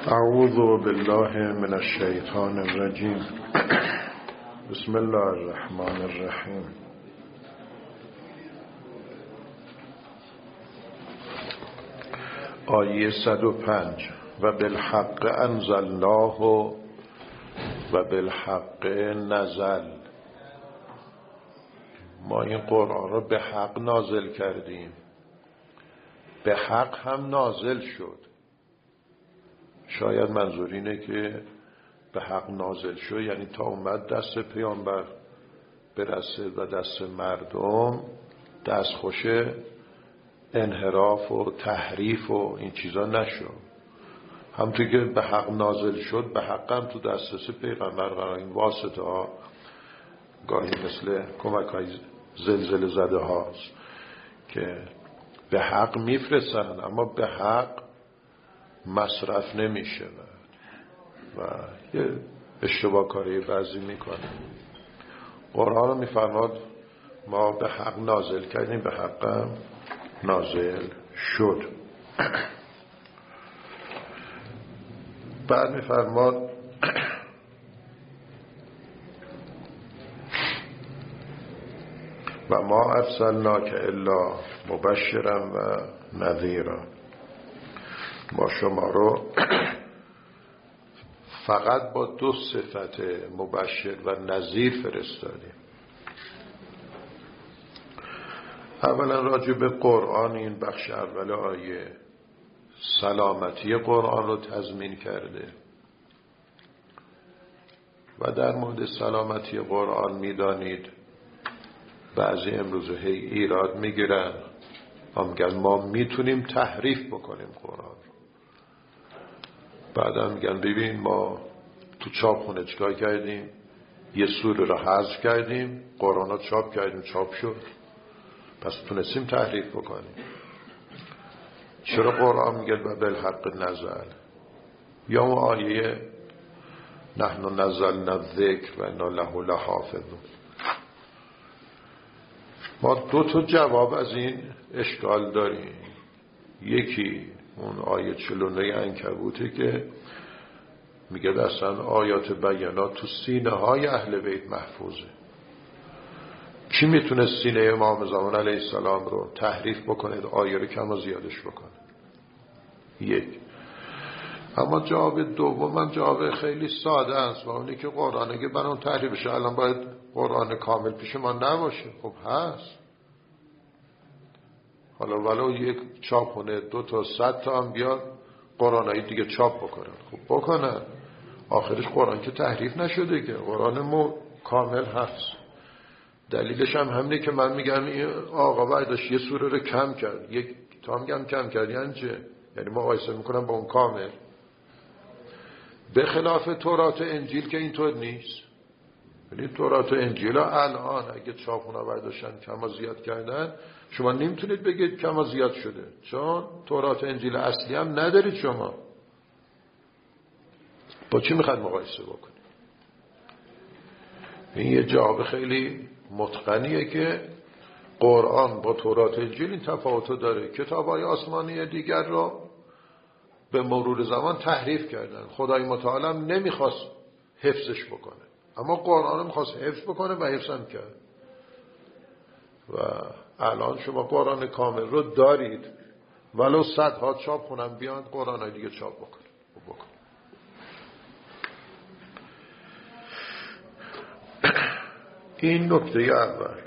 اعوذ بالله من الشیطان الرجیم. بسم الله الرحمن الرحیم. آیه 105 و بالحق انزلناه و بالحق نزل. ما این قرآن رو به حق نازل کردیم، به حق هم نازل شد. شاید منظور اینه که به حق نازل شد یعنی تا اومد دست پیامبر برسه و دست مردم دستخوش انحراف و تحریف و این چیزا نشد. همونطور که به حق نازل شد به حق هم تو دسترس پیغمبر قرار. این واسطه ها گاهی مثل کمک های زلزله زده هاست که به حق میفرستن اما به حق مصرف نمیشه و یه اشتباه کاری بعضی میکنه. قرآن رو میفرماد ما به حق نازل کردیم، به حق هم نازل شد. بعد میفرماد و ما ارسلناک الا مبشرا و نذیرا. ما شما رو فقط با دو صفت مبشر و نذیر فرستادیم. اولا راجع به قرآن این بخش اول آیه سلامتی قرآن رو تضمین کرده و در مورد سلامتی قرآن میدانید بعضی امروزه هی ایراد میگیرن میگن ما میتونیم تحریف بکنیم قرآن. بعدا میگن ببین ما تو چاپخونه چیکار کردیم، یه سوره رو حذف کردیم، قرآن رو چاپ کردیم، چاپ شد، پس تونستیم تحریف بکنیم. چرا قرآن میگه و بالحق نزل؟ یا اون آیه نحن نزلنا الذکر و انا له لحافظون. ما دو تا جواب از این اشکال داریم. یکی اون آیه 49 عنکبوته که میگه اصلا آیات بیانات تو سینه های اهل بیت محفوظه. کی میتونه سینه امام زمان علیه السلام رو تحریف بکنه، آیه رو کم و زیادش بکنه؟ یک. اما جواب دوم جواب خیلی ساده است و اونی که قرآن اگه برام تحریف بشه الان باید قرآن کامل پیش ما نباشه. خب هست، حالا ولو یک چاپونه 2 تا 100 تا هم بیاد قرآنایی دیگه چاپ بکنن، خب بکنن، آخرش قرآن که تحریف نشده که قرآن کامل هست. دلیلش هم همینه که من میگم این آقا برداشت یه سوره رو کم کرد، یک تا میگم کم کرد یعنی چه؟ یعنی مقایسه میکنم با اون کامل. به خلاف تورات و انجیل که اینطور نیست. یعنی تورات و انجیل الان اگه چاپونا برداشتن کم و زیاد کردن شما نمیتونید بگید کم و زیاد شده، چون تورات و انجیل اصلی هم ندارید. شما با چی میخواد مقایسه بکنید؟ این یه جواب خیلی متقنیه که قرآن با تورات و انجیل این تفاوتو داره. کتاب‌های آسمانی دیگر رو به مرور زمان تحریف کردن. خدای متعال نمیخواست حفظش بکنه اما قرآن رو میخواست حفظ بکنه و حفظم کرد. و الان شما قرآن کامل رو دارید، ولو 100 ها چاپ کنن بیان قرآن های دیگه چاپ بکنه. این نکته اول.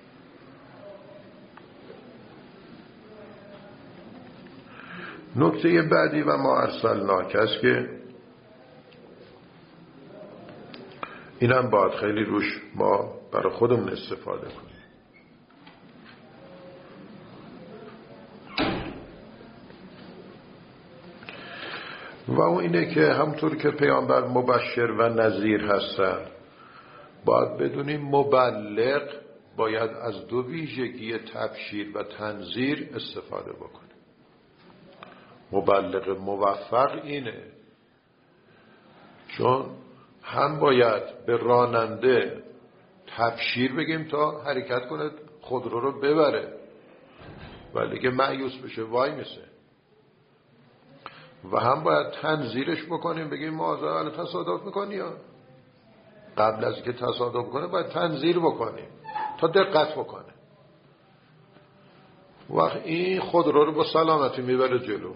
نکته بعدی و ما ارسلناک است که اینم باید خیلی روش ما برای خودمون استفاده کنیم. و اون اینه که همطور که پیامبر مبشر و نذیر هستن باید بدونیم مبلغ باید از دو ویژگی تبشیر و تنذیر استفاده بکنه. مبلغ موفق اینه چون هم باید به راننده تبشیر بگیم تا حرکت کنه خودرو رو ببره، ولی که مایوس بشه وای میسه. و هم باید تنظیرش بکنیم، بگیم ما تصادف میکنی یا قبل از که تصادف کنه باید تنظیر بکنیم تا دقت بکنه. وقت این خودرو رو با سلامتی میبره جلو.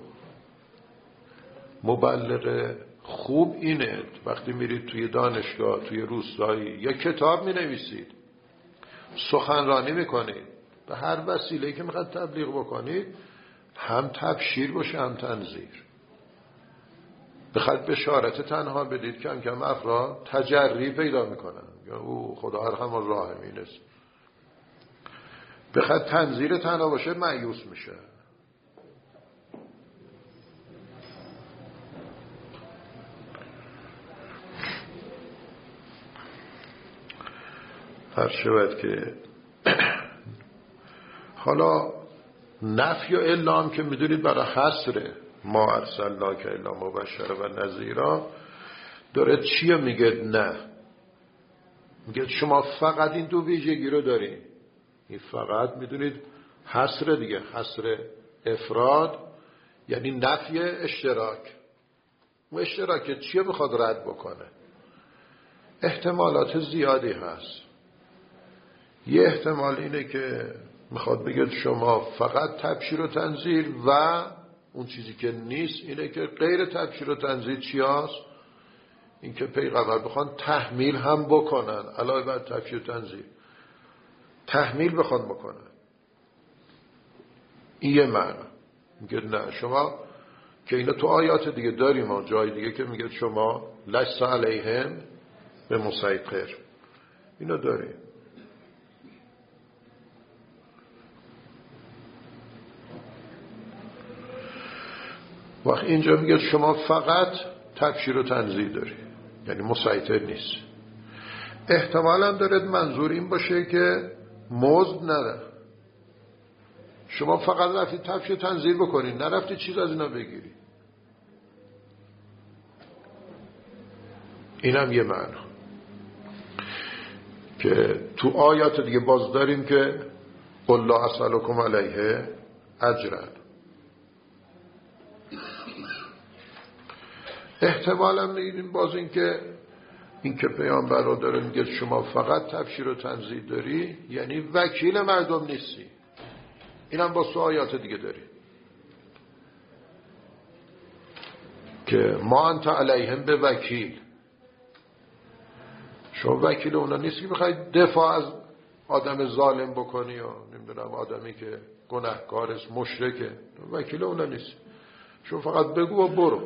مبلغ خوب اینه وقتی میرید توی دانشگاه، توی روستایی یا کتاب مینویسید، سخنرانی میکنید، به هر وسیله‌ای که میخواد تبلیغ بکنید، هم تبشیر باشه هم تنظیر. بخواد بشارت تنها بدید که کم افراد تجری پیدا میکنن یا او خدا ارحم الراحمین است. بخواد تنظیر تنها باشه مایوس میشه. هر شود که حالا نفی و اعلام که میدونید برای حصره، ما ارسلناک الا مبشرا و نذیرا، داره چیه میگه؟ نه، میگه شما فقط این دو ویژگی رو دارین. این فقط میدونید حصر دیگه، حصر افراد یعنی نفی اشتراک. اون اشتراک چیه بخواد رد بکنه؟ احتمالات زیادی هست. یه احتمال اینه که میخواد بگه شما فقط تبشیر و تنذیر و اون چیزی که نیست اینه که غیر تبشیر و تنذیر چی هست؟ این که پیغمبر بخوان تحمیل هم بکنن، علاوه بر تبشیر و تنذیر تحمیل بخوان بکنن. این یه معنی. میگه نه شما که اینا تو آیات دیگه داریم و جای دیگه که میگه شما لست علیهم به مسیطر، اینا داریم. وقت اینجا میگه شما فقط تبشیر و تنذیر داری، یعنی مسیطر نیست. احتمالا دارد منظور این باشه که مزد نده. شما فقط رفتی تبشیر و تنذیر بکنی، نرفتی چیز از اینا بگیری. اینم یه معنی که تو آیات دیگه باز داریم که قل لا اسألکم علیه اجرا. احتمالا میگیم باز این که پیامبر رو داره میگه شما فقط تبشیر و تنذیر داری، یعنی وکیل مردم نیستی. اینم باز تو آیات دیگه داری که ما انت علیهم به وکیل. شما وکیل اونا نیستی که بخوای دفاع از آدم ظالم بکنی یا نمیدونم آدمی که گناهکار است، مشرکه، وکیل اونا نیستی. شما فقط بگو و برو.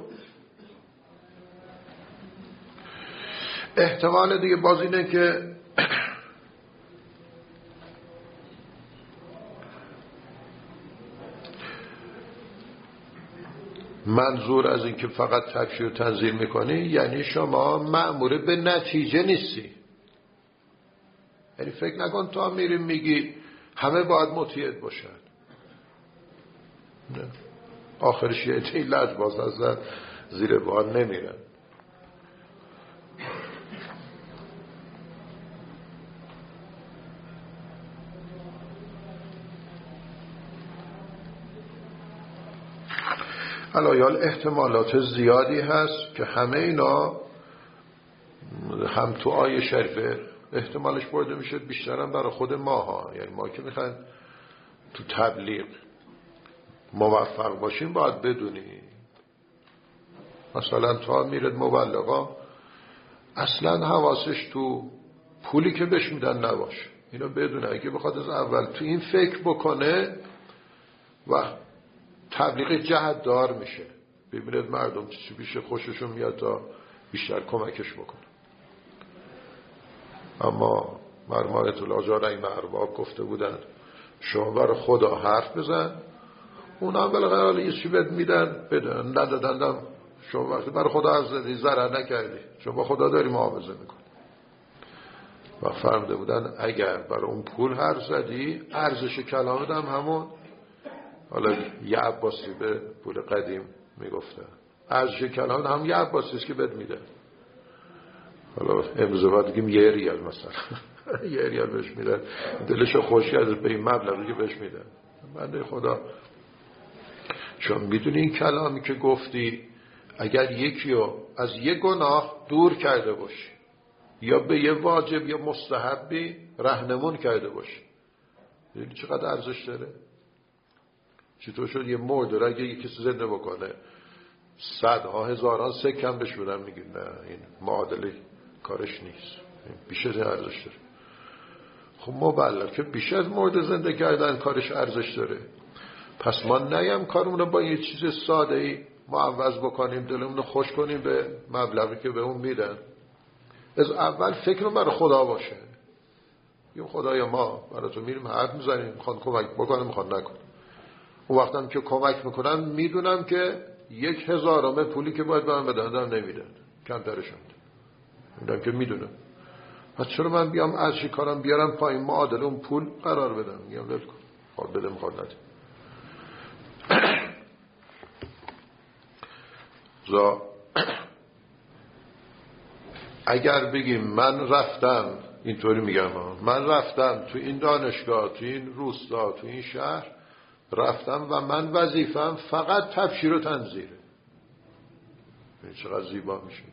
احتمال دیگه باز اینه که منظور از این که فقط تبشیر و تنذیر میکنی یعنی شما مأمور به نتیجه نیستی. یعنی فکر نکن تا میریم میگی همه باید مطیع باشن، نه. آخرش یه عده لجباز هستن زیر بار نمیرن. الایال احتمالات زیادی هست که همه اینا هم تو آیه شریفه احتمالش برده میشه، بیشترم برای خود ماها. یعنی ما که میخوایم تو تبلیغ موفق باشیم باید بدونیم مثلا تا میرد مبلغا اصلا حواسش تو پولی که بهش میدن نباشه. اینو بدونه اگه بخواد از اول تو این فکر بکنه و تبلیغ جهت دار میشه، ببینید مردم چی بیشه خوششون میاد تا بیشتر کمکش بکنه. اما مرمایت الاجار این ارباب گفته بودن شما برای خدا حرف بزن، اون هم بالاخره یه چی بهت میدن بدن، ندادندم شما وقتی برای خدا حرف زدی ضرر نکردی، شما با خدا داری محافظه میکنی. و فرموده بودن اگر برای اون پول حرف زدی ارزش کلامت هم همون، حالا یه عباسی به پول قدیم میگفتن ارزش کلامت هم یه عباسی است که بهت میده. حالا امروز باید بگیم یه ریال مثلا یه ریال بهش میدن، دلشو خوش کرده به این مبلغی که بهش میدن. بنده خدا چون میدونی این کلامی که گفتی اگر یکی رو از یک گناه دور کرده باشی یا به یه واجب یا مستحبی راهنمون کرده باشی، یعنی چقدر ارزش داره. چطور شد یه مرد رو اگه یکی زنده بکنه صدها هزاران سکم بهش بدن، میگن نه این معادله کارش نیست، بیش از ارزش داره. خب مبلغ که بیش از مرد زنده کردن کارش ارزش داره، پس ما نیم کارمون رو با یه چیز ساده ای معوض بکنیم، دلمون رو خوش کنیم به مبلغی که به اون میدن. از اول فکر برای خدا باشه، یه خدایا ما برای تو میریم حرف میزنیم، میخوان کمک بکنم میخوان نکنم. اون وقت هم که کمک میکنن میدونم که 1000 پولی که باید به من بدن نمیدن، کمترشون میدونم که میدونم. پس چرا من بیام از کارم بیارم پایین معادل اون پول قرار بدم؟ میگم ول کن، خود بده میخواد نده. اگر بگیم من رفتم، اینطوری میگم من رفتم تو این دانشگاه، تو این روستا، تو این شهر رفتم و من وظیفم فقط تبشیر و تنظیره، این چقدر زیبا میشه.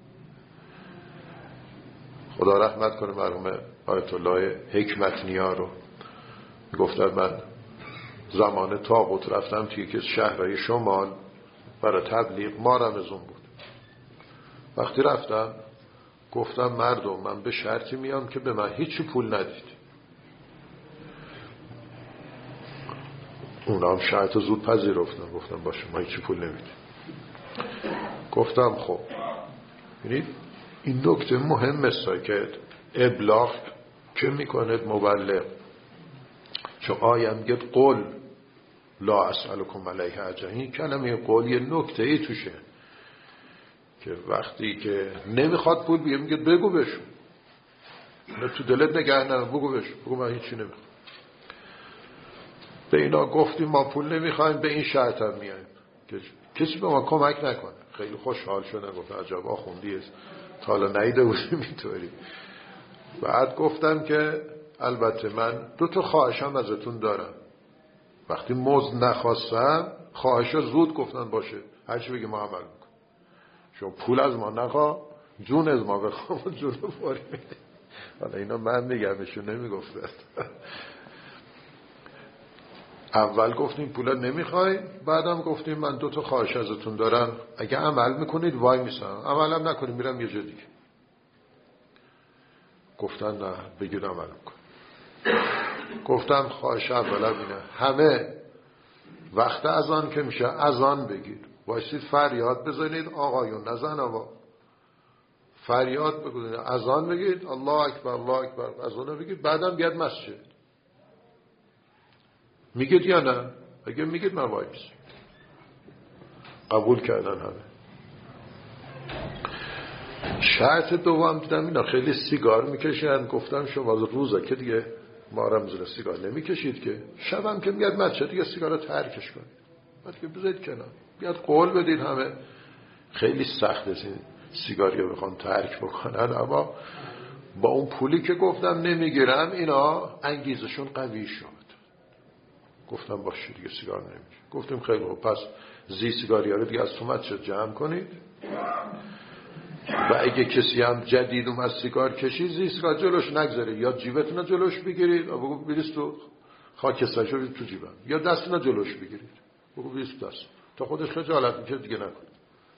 خدا رحمت کنه مرحوم آیت الله حکمت‌نیا رو، گفتن من زمان طاغوت رفتم توی یکی از شهرهای شمال برای تبلیغ، ما رمضان بود. وقتی رفتم گفتم مردم من به شرطی میام که به من هیچی پول ندید. اونا هم شرط زود پذیرفتن، گفتم باشه ما هیچی پول نمیدیم. گفتم خب ببینید این نکته مهمه که ابلاغ که میکند مبلغ، چون آیه میگه قل لا اسألکم علیه اجرا، این کلمه قول یه نکته ای توشه که وقتی که نمیخواد پول بیه میگه بگو بشون، نه تو دلت نگه نه، بگو بشون، بگو من هیچی نمیخوام. به اینا گفتیم ما پول نمیخوایم، به این شرط هم میایم که کسی به ما کمک نکنه. خیلی خوشحال شدن، گفت عجب آخوندی است، تا حالا نیده بودیم اینطوری. بعد گفتم که البته من 2 خواهشم ازتون دارم، وقتی مزد نخواستم خواهشا زود گفتن باشه هرچی بگی ما عمل میکنم، شما پول از ما نخواه، جون از ما بخواه، جون رو فاری میده. حالا اینا من میگم ایشون نمیگفتن. اول گفتیم پولا نمیخوایم، بعدم گفتیم من 2 خواهش ازتون دارم، اگه عمل میکنید وای میسم، عملم نکنید میرم یه جا دیگه. گفتن نه بگید عمل میکنم. گفتم خواهش اولم اینه همه وقت اذان که میشه اذان بگید، باشید فریاد بزنید، آقایون نزن آقا، فریاد بگید، اذان بگید، الله اکبر الله اکبر، اذان بگید، بعدم بیاد مسجد. میگید یا نه؟ اگه میگید من وای میسم. قبول کردن همه. شرط دوم دیدم اینا خیلی سیگار میکشن، گفتم شما روزه که دیگه ما رمضان سیگار نمیکشید که، شبم که میاد مسجد دیگه سیگار رو ترکش کنید، بعد که بذارید کنار، بیاد قول بدید. همه خیلی سخت است این سیگاری رو بخوان ترک بکنن، اما با اون پولی که گفتم نمیگیرم اینا انگیزشون قوی شد. گفتم باشه دیگه سیگار نمیشه. گفتیم خیلی خوب، پس سیگاری ها رو دیگه از تو مسجد جمع کنید و اگه کسی هم جدید از سیگار کشید سیگار جلوش نگذارید، یا جیبتون رو جلوش بگیرید و بگو بریز تو خاکسترش رو تو جیبم، یا دستتون رو جلوش بگیرید بگو بریز تو دست، تا خودش خجالت میکشه دیگه نکنید.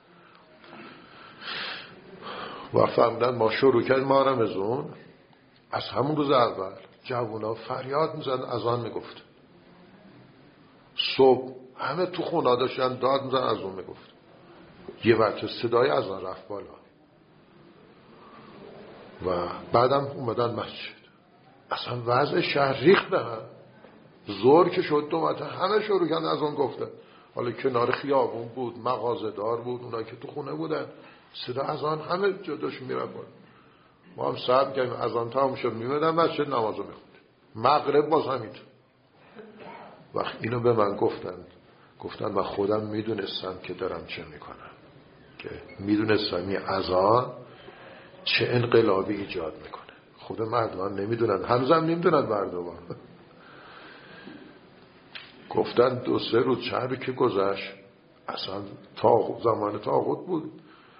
و فهمیدن ما شروع کردیم ما رمضان، از همون روز اول جوونا فریاد میزن، اذان میگفت، صبح همه تو خونه داشتن داد میزن، اذان میگفت. یه وقت صدای اذان رفت بالا و بعدم اومدن مسجد، اصلا وضع شهر ریخت به هم. ظهر که شد 2 همه شروع کردن اذان گفتن. حالا کنار خیابون بود، مغازه دار بود، اونایی که تو خونه بودن صدا اذان همه جداش میرن بالا. ما هم صبر کردیم، اذان تمام شد میمدن مسجد نمازو میخوند. مغرب باز همینطور. وقت اینو به من گفتن و خودم میدونستم که دارم چه میکنم، که میدونستم این اذان چه انقلابی ایجاد میکنه. خود مردمان نمیدونن، هنوزم نمیدونن مردمان. گفتن 2-3 روز شهری که گذشت اصلا زمان طاغوت بود.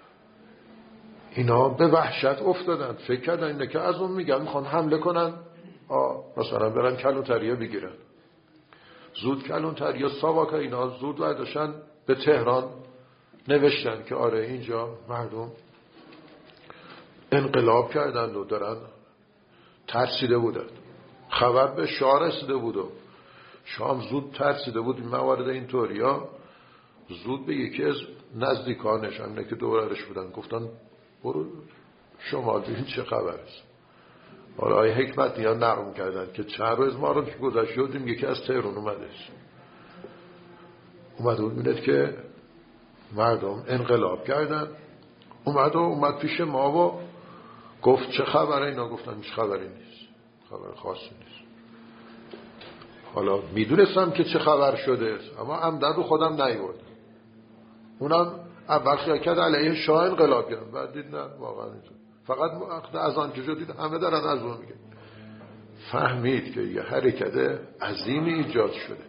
اینا به وحشت افتادن، فکر کردن اینه که از اون میگن میخوان حمله کنن، مثلا برن کلانتریه بگیرن. زود کلانتریه ساواک اینا زود برداشتن به تهران نوشتن که آره اینجا مردم انقلاب کردند و دارن ترسیده بودن. خبر به شاه رسیده بود و شام زود ترسیده بود. این موارد اینطوریا زود به یکی از نزدیکانش همینه که دورش بودن گفتن برو شمال ببین چه خبر است. آقای حکمتی ها نقل کردن که چند روز ما رو که گذشت شدیم یکی از تهران اومده بود که مردم انقلاب کردن. اومد پیش ما و گفت چه خبره؟ اینا گفتن هیچ خبری نیست، خبر خاصی نیست. حالا میدونستم که چه خبر شده اما عمدن رو خودم نیوردم. اونم اول خیال کرد علیه شاه انقلاب کردن، بعد دید نه واقعا اینطور. فقط از آن که شدید همه دارن از اون میگه. فهمید که یه حرکت عظیمی ایجاد شده.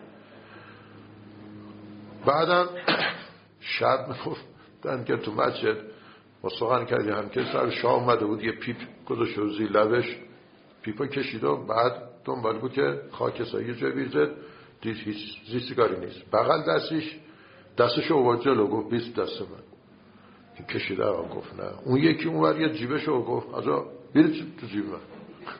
بعدم شب میگفتن که تو مسجد ما سخن کردیم هم که سر شاه اومده بود یه پیپ گذاشته و زیر لبش پیپا کشید و بعد دنبال بود که خاکستر یه جای بیرزد دید هیچ سیگاری نیست. بغل دستش آورد جلو گفت 20 دست من. این کشیده آقا گفت نه. اون یکی اونور یه جیبش رو گفت آجا بیرید تو جیب من.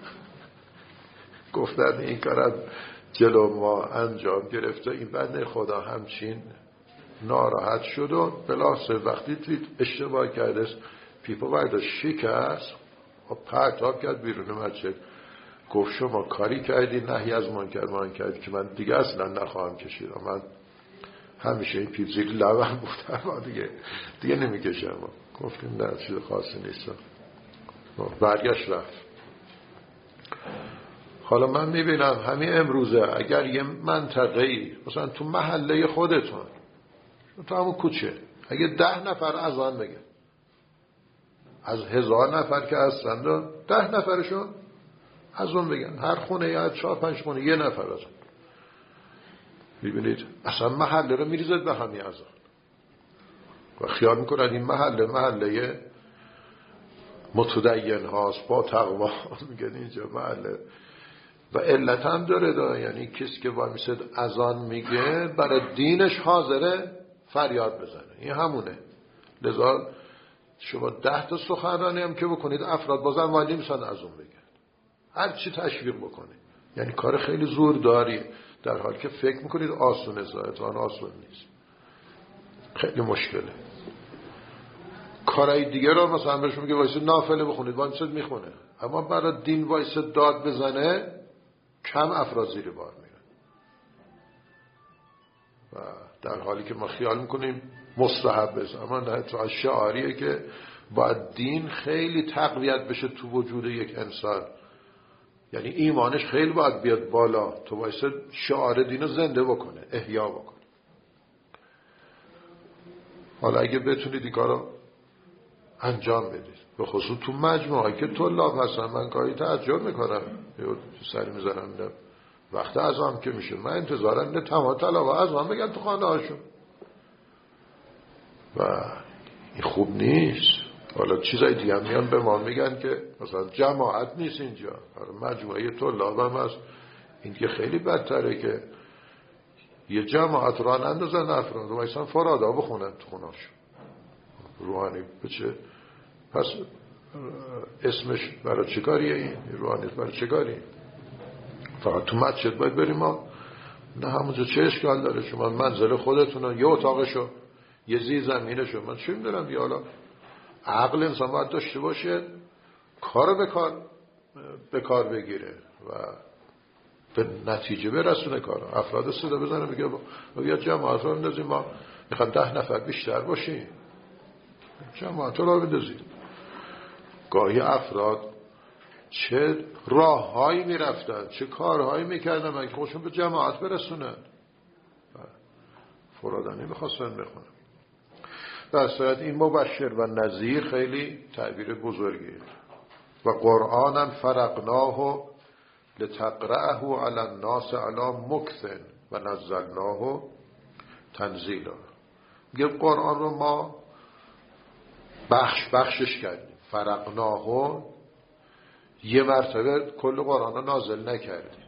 گفتن این کار جلو ما انجام گرفته. این بنده خدا همچین ناراحت شد و بلاسه وقتی دید اشتباه کرده پیپا برداشت شکست و پرتاب کرد بیرون مسجد. گفت شما کاری کردی نهی از منکر کردی که من دیگه اصلا نخواهم کشید. من همیشه این پیپ زیر لبم بود دیگه نمیکشم. گفتیم نه چیز خاصی نیست. برگشت رفت. حالا من میبینم همین امروزه اگر یه منطقه‌ای مثلا تو محله خودتون تو همون کوچه اگه 10 نفر اذان بگن از 1000 نفر که هستن 10 نفرشون اذان بگن، هر خونه یا 4-5 خونه یه نفر اذان. میبینید اصلا محله رو میریزد به همین اذان و خیال میکنن این محله متدین هاست با تقوا. میگن اینجا محله و علت هم داره یعنی کسی که وای میسد اذان میگه برای دینش حاضره فریاد بزنه. این همونه. لذا شما 10 تا سخنرانی هم که بکنید افراد بازم وای نمیسن اذان بگن، هر چی تشویق بکنه. یعنی کار خیلی زورداری در حالی که فکر میکنید آسونه. ظاهران آسون نیست، خیلی مشکله. کارهای دیگه رو مثلا بهشون میگه وایسید نافله بخونید وایسید میخونه، اما برای دین وایسید داد بزنه کم افراد زیر بار میرن. و در حالی که ما خیال میکنیم مستحب است، اما نه، تو شعاریه که باید دین خیلی تقویت بشه تو وجود یک انسان. یعنی ایمانش خیلی باید بیاد بالا تو وایسید شعار دین رو زنده بکنه، احیا بکنه. حالا اگه بتونید این کار رو انجام بدید، به خصوص تو مجموعه که طلاب هستن. من گاهی تعجب میکنم سری میزنم میدم وقت اذان که میشه من انتظارم اینه تمام طلبه اذان بگن تو خانه هاشون و این خوب نیست. حالا چیزای دیگه هم میان به ما میگن که مثلا جماعت نیست اینجا، مجموعه طلاب هم هست. این که خیلی بدتره که یه جماعت راه نندازن افراد و ایسان فرادا بخونن تو خونهاشون. روحانی بچه پس اسمش برای چه کاریه؟ این روحانیت برای چه کاریه؟ فقط تو مسجد باید بریم ما؟ نه، همونجا چه اشکال داره؟ شما منزل خودتون یه اتاقشو یه زیر زمینشو من چه میدونم. یا حالا عقل انسان باید داشته باشه کارو به کار بگیره و به نتیجه برسونه کارو. افراد صدا بزنه میگه بیا جماعت رو بندازیم، ما میخوام 10 نفر بیشتر باشیم، جماعت رو بندازیم. گاهی افراد چه راههایی میرفتن، چه کارهایی میکردن من که خودشون به جماعت برسونن. فرادانی میخواستن بخونن. در صورت این مبشر و نذیر خیلی تعبیر بزرگیه. و قرآنا فرقناه لتقرأه علی الناس علی مکث و نزلناه تنزیلا. میگه قرآن رو ما بخشش کردیم، فرقناه، یه مرتبه کل قرآن رو نازل نکردیم.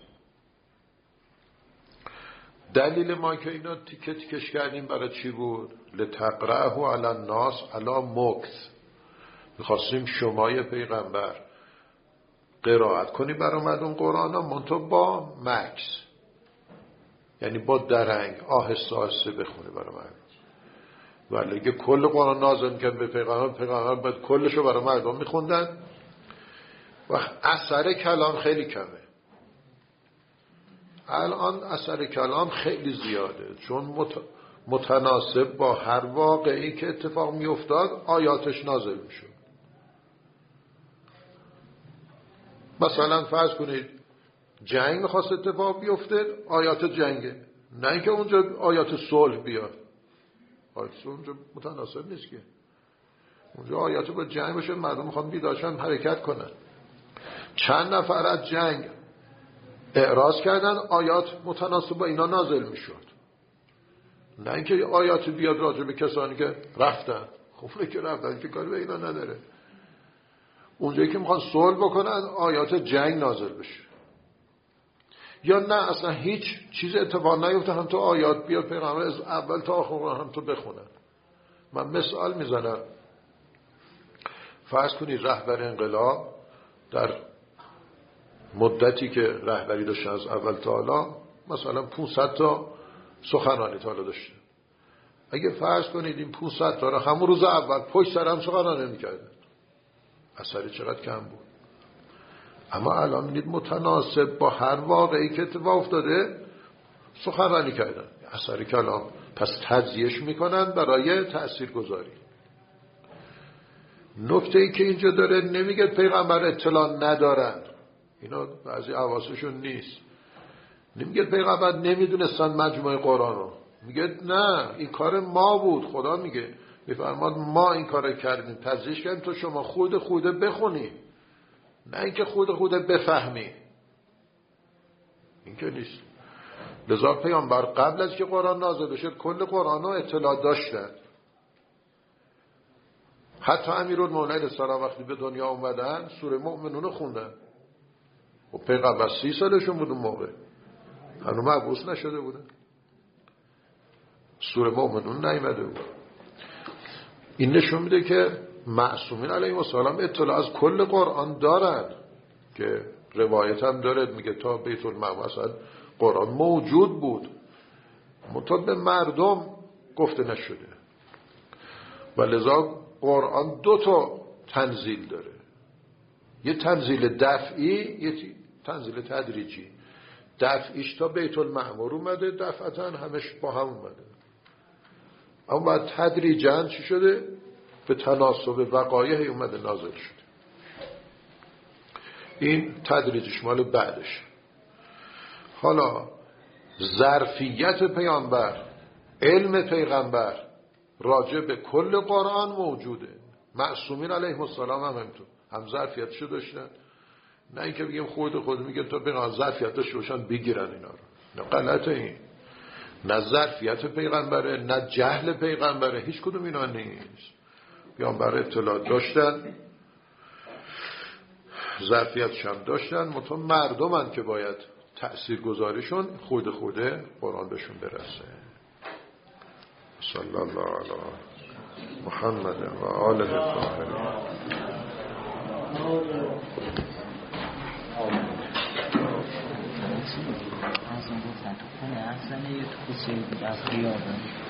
دلیل ما که اینا تیکه تیکش کردیم برای چی بود؟ لتقرأه علی الناس علی مکث، میخواستیم شمای پیغمبر قرائت کنی برای مردم قرآن ها، منتها با مکث، یعنی با درنگ، آهسته آهسته بخونی برای مردم. ولی اگه کل قرآن نازل میکرد به پیغمبر باید کلشو برای مردم میخوندن و اثر کلام خیلی کمه. الان اثر کلام خیلی زیاده، چون متناسب با هر واقعی که اتفاق میافتاد آیاتش نازل میشد. مثلا فرض کنید جنگ میخواست اتفاق بیفته، آیات جنگه، نه اینکه اونجا آیات صلح بیاد. آیات صلح اونجا متناسب نیست که، اونجا آیات با جنگ بشه، مردم میخوان بیداشن حرکت کنن. چند نفر از جنگ اعراض کردن، آیات متناسب با اینا نازل میشد. نه اینکه آیات بیاد راجع به کسانی که رفتن، خب که رفتن که کاری به اینا نداره. اونجایی که میخوان صلح بکنن آیات جنگ نازل بشه. یا نه اصلا هیچ چیز اتفاق نیفته، هم تو آیات بیاد پیغمبر از اول تا آخر هم تو بخونن. من مثال میزنم، فرض کنید رهبر انقلاب در مدتی که رهبری داشته از اول تا حالا مثلا 500 تا سخنرانی تا حالا داشته. اگه فرض کنید این 500 تا رو همون روز اول پشت سر هم سخنرانی میکردن، اثر چقدر کم بود. اما الان میدید متناسب با هر واقعی که اتفاق افتاده سخنرانی کردن، اثر کلام. پس تجزیهش میکنن برای تاثیرگذاری. نکته‌ای که اینجا داره نمیگه پیغمبر اطلاع ندارن، اینا بعضی حواسشون نیست. نمیگه پیغمبر نمیدونستن مجموعه قرآن رو، میگه نه این کار ما بود. خدا میگه میفرماد ما این کار کردیم، تجزیهش کردیم تو شما خود بخونی، نه اینکه خود بفهمی. این که نیست. لذا پیامبر قبل از که قرآن نازل بشه کل قرآن رو اطلاع داشتن. حتی امیرالمومنین علیه السلام وقتی به دنیا اومدن سوره مؤمنون رو خوندن و پیغمبر 30 سالشون بود اون موقع، هنوز مبعوث نشده بودن، سوره مؤمنون نیامده بود. این نشون میده که معصومین علیهم السلام اطلاع از کل قرآن دارن، که روایت هم داره میگه تا بیت المقدس قرآن موجود بود، منتها به مردم گفته نشده. و لذا قرآن 2 تا تنزیل داره، یه تنزیل دفعی، یه تنزیل تدریجی. دفعیش تا بیت المعمور اومده، دفعتا همش با هم اومده، اما بعد تدریجاً چی شده؟ به تناسب وقایع اومده نازل شده. این تدریجش مال بعدش. حالا ظرفیت پیامبر، علم پیغمبر راجع به کل قرآن موجوده. معصومین علیهم السلام هم همینطور، هم ظرفیتشو داشتن. نه اینکه بگیم خود میگه تو پیغمبر ظرفیتش روشن بگیرن اینا رو، نه، غلطه. این نه ظرفیت پیغمبره نه جهل پیغمبره، هیچ کدوم اینا نیست. پیامبر اطلاع داشتن، ظرفیتش هم داشتن، منتها مردمن که باید تأثیرگذاریشون خود قرآن بهشون برسه. صلی الله علی محمد و آله الطاهرین. از اون گفتن تو خونه اصلا یه تو خیابون